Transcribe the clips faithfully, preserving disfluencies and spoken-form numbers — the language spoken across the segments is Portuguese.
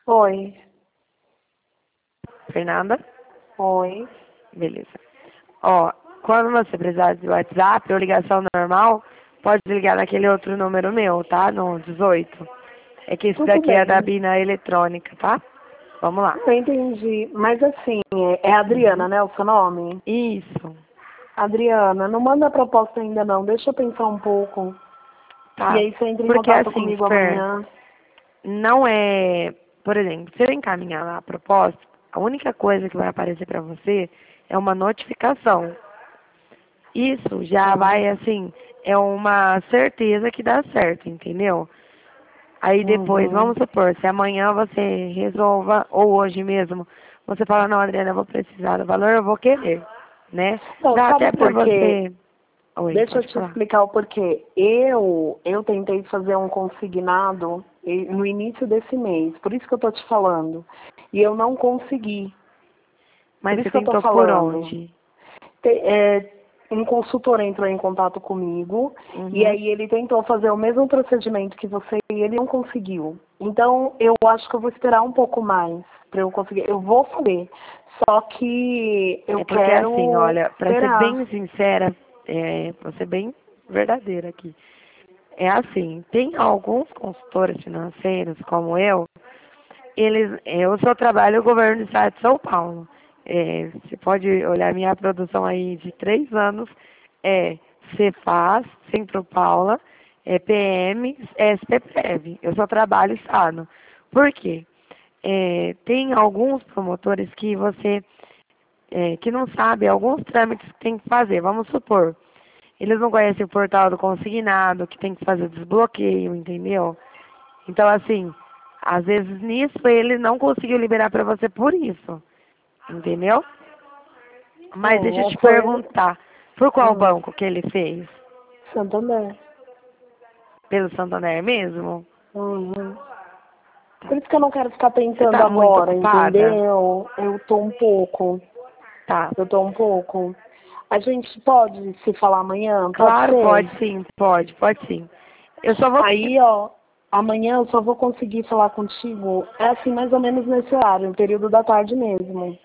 Oi. Fernanda? Oi. Beleza. Ó, quando você precisar de WhatsApp ou ligação normal, pode ligar naquele outro número meu, tá? No dezoito. É que esse Tudo daqui é da bem. Bina Eletrônica, tá? Vamos lá. Eu entendi. Mas assim, é a Adriana, Uhum. né? O seu nome? Isso. Adriana, não manda a proposta ainda não. Deixa eu pensar um pouco. E Tá. aí você entra em Porque contato assim, comigo Fer, amanhã. não é... Por exemplo, se eu encaminhar lá a proposta, a única coisa que vai aparecer pra você é uma notificação. Isso já Tá. vai, assim, é uma certeza que dá certo, entendeu? Aí depois, Uhum. vamos supor, se amanhã você resolva, ou hoje mesmo, você fala, não, Adriana, eu vou precisar do valor, eu vou querer, né? Então, Dá sabe até pra por quê? você... Oi, Deixa eu pode te falar. explicar o porquê. Eu, eu tentei fazer um consignado e- no início desse mês. Por isso que eu tô te falando. E eu não consegui. Por Mas isso você que eu tô tentou por falando. onde? Te- é, um consultor entrou em contato comigo e Uhum. aí ele tentou fazer o mesmo procedimento que você e ele não conseguiu. Então eu acho que eu vou esperar um pouco mais para eu conseguir. Eu vou fazer, só que eu É porque assim, quero olha, pra ser esperar. bem sincera, é, pra ser bem verdadeira aqui, é assim, tem alguns consultores financeiros, como eu, eles, eu só trabalho no governo do estado de São Paulo. É, você pode olhar minha produção aí de três anos, é Cefaz, Centro Paula, é P M, S P P E V. Eu só trabalho estado. Por quê? É, tem alguns promotores que você é, que não sabe alguns trâmites que tem que fazer. Vamos supor, eles não conhecem o portal do consignado, que tem que fazer o desbloqueio, entendeu? Então, assim, às vezes nisso ele não conseguiu liberar para você por isso, entendeu? Mas deixa eu Hum, te foi perguntar, por qual hum, banco que ele fez? Santander. Pelo Santander mesmo? Uhum. Tá. Por isso que eu não quero ficar Você tentando tá muito agora, ocupada? entendeu? Eu tô um pouco. Tá. Eu tô um pouco. A gente pode se falar amanhã? Pode Claro, ser? pode sim, pode, pode sim. Eu só vou... Aí, ó, amanhã eu só vou conseguir falar contigo, é assim, mais ou menos nesse horário, no período da tarde mesmo.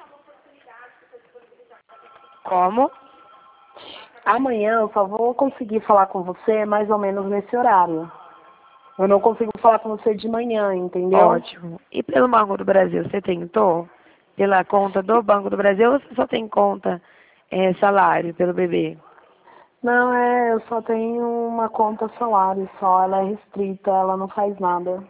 Como? Amanhã eu só vou conseguir falar com você mais ou menos nesse horário. Eu não consigo falar com você de manhã, entendeu? Ótimo. E pelo Banco do Brasil, você tentou? Pela conta do Banco do Brasil ou você só tem conta é, salário pelo bebê? Não, é, eu só tenho uma conta salário só, ela é restrita, ela não faz nada.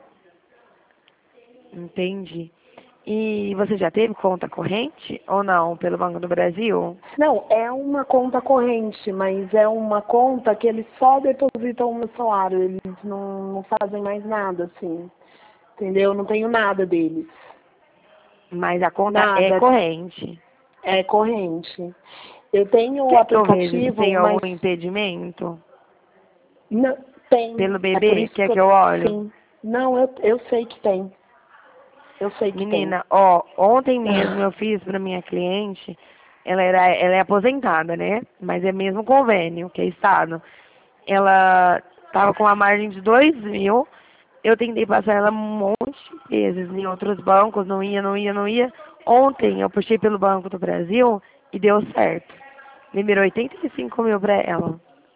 Entendi. E você já teve conta corrente ou não pelo Banco do Brasil? Não, é uma conta corrente, mas é uma conta que eles só depositam o meu salário, eles não, não fazem mais nada, assim. Entendeu? Não tenho nada deles. Mas a conta é Nada. corrente. É corrente. Eu tenho o Quer que eu veja se aplicativo, tem mas algum impedimento não tem. pelo É por bebê? isso Quer que que eu eu olho? sim. Não, eu, eu sei que tem. Eu sei que tem. Menina, ó, ontem mesmo eu fiz para minha cliente, ela era, ela é aposentada, né? Mas é mesmo convênio, que é estado. Ela tava com uma margem de dois mil, eu tentei passar ela um monte de vezes em outros bancos, não ia, não ia, não ia. Ontem eu puxei pelo Banco do Brasil e deu certo. Liberou oitenta e cinco mil para ela.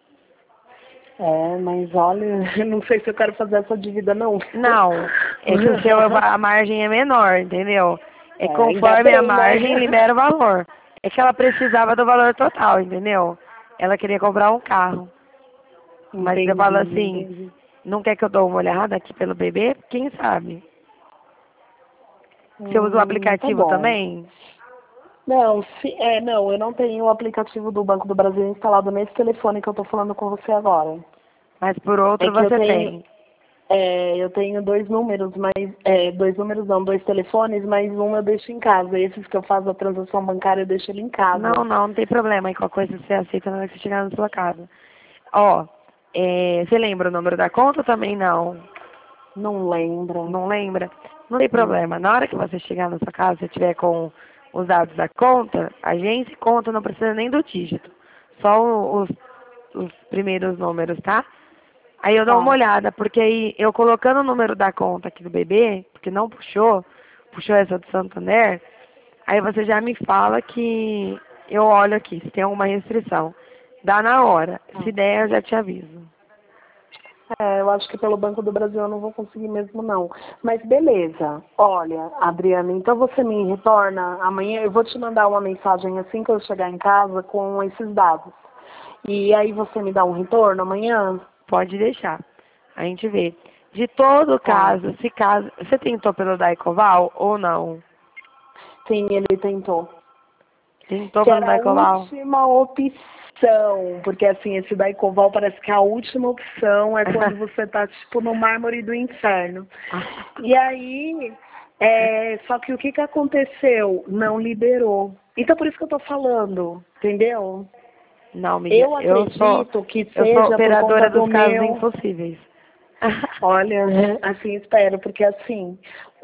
É, mas olha, eu não sei se eu quero fazer essa dívida não. Não, é que o seu, a margem é menor, entendeu? É É, ainda conforme a bem, né? margem libera o valor. É que ela precisava do valor total, entendeu? Ela queria comprar um carro. Mas eu Entendi, falo assim, entendi. não quer que eu dou uma olhada aqui pelo bebê? Quem sabe? Você usa o Hum, tá aplicativo bom. também? Não, se, é, não, eu não tenho o aplicativo do Banco do Brasil instalado nesse telefone que eu tô falando com você agora. Mas por É outro que eu você tenho, tem. é, eu tenho dois números, mas é, dois números não, dois telefones, mas um eu deixo em casa. Esses que eu faço a transação bancária eu deixo ele em Não, casa. não, não tem problema. Aí qualquer coisa você aceita na hora que você chegar na sua casa. Ó, é, você lembra o número da conta ou também não? Não lembro. Não lembra? Não tem problema. Não. Na hora que você chegar na sua casa, se tiver com os dados da conta, agência e conta não precisa nem do dígito. Só o- os, os primeiros números, tá? Aí eu dou uma Tá. olhada, porque aí eu colocando o número da conta aqui do bebê, porque não puxou, puxou essa do Santander, aí você já me fala que eu olho aqui, se tem alguma restrição. Dá na hora. Se der, eu já te aviso. É, eu acho que pelo Banco do Brasil eu não vou conseguir mesmo, não. Mas beleza. Olha, Adriana, então você me retorna amanhã. Eu vou te mandar uma mensagem assim que eu chegar em casa com esses dados. E aí você me dá um retorno amanhã? Pode deixar. A gente vê. De todo Tá. caso, se caso... Você tentou pelo Daicoval ou não? Sim, ele tentou. Tentou Que pelo era a Daicoval? última opção. Porque assim, esse Daicoval parece que a última opção é quando você tá, tipo, no mármore do inferno. E aí, é, só que o que que aconteceu? Não liberou. Então por isso que eu tô falando, entendeu? Não, amiga, Eu eu sou, acredito que eu sou seja por conta operadora do dos casos meu... impossíveis. Olha, assim espero, porque assim,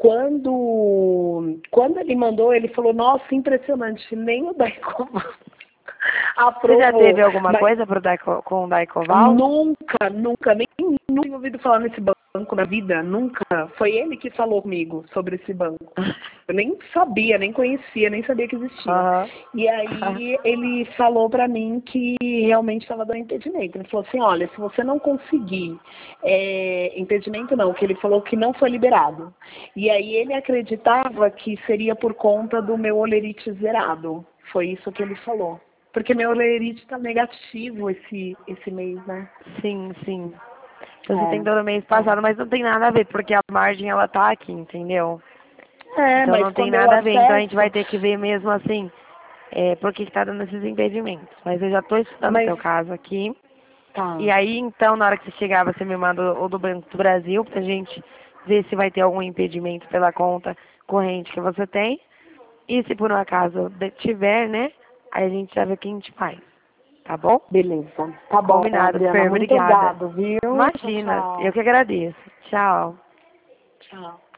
quando, quando ele mandou, ele falou, nossa, impressionante, nem o Daicoval Você já aprovou. teve alguma Mas coisa pro Daico, com o Daicoval? nunca, nunca, nem nunca tinha ouvido falar nesse banco na vida, nunca. Foi ele que falou comigo sobre esse banco. Eu nem sabia, nem conhecia, nem sabia que existia. Aham. E aí ele falou pra mim que realmente estava dando impedimento. Ele falou assim, olha, se você não conseguir, é, impedimento não, que ele falou que não foi liberado. E aí ele acreditava que seria por conta do meu olerite zerado. Foi isso que ele falou. Porque meu olerite tá negativo esse, esse mês, né? Sim, sim. Você É. tentou no mês passado, mas não tem nada a ver, porque a margem ela tá aqui, entendeu? É, Então mas não tem quando eu nada a ver. Então a gente vai acesso, ter que ver mesmo assim, é, por que que tá dando esses impedimentos. Mas eu já estou estudando o mas seu caso aqui. tá, E aí, então, na hora que você chegar, você me manda o do Banco do Brasil pra gente ver se vai ter algum impedimento pela conta corrente que você tem. E se por um acaso de- tiver, né? Aí a gente já vê o que a gente faz. Tá bom? beleza. Tá bom, Combinado, Adriana. super Muito obrigada. obrigado, viu? Tchau, Imagina, eu tchau. que agradeço. Tchau. Tchau.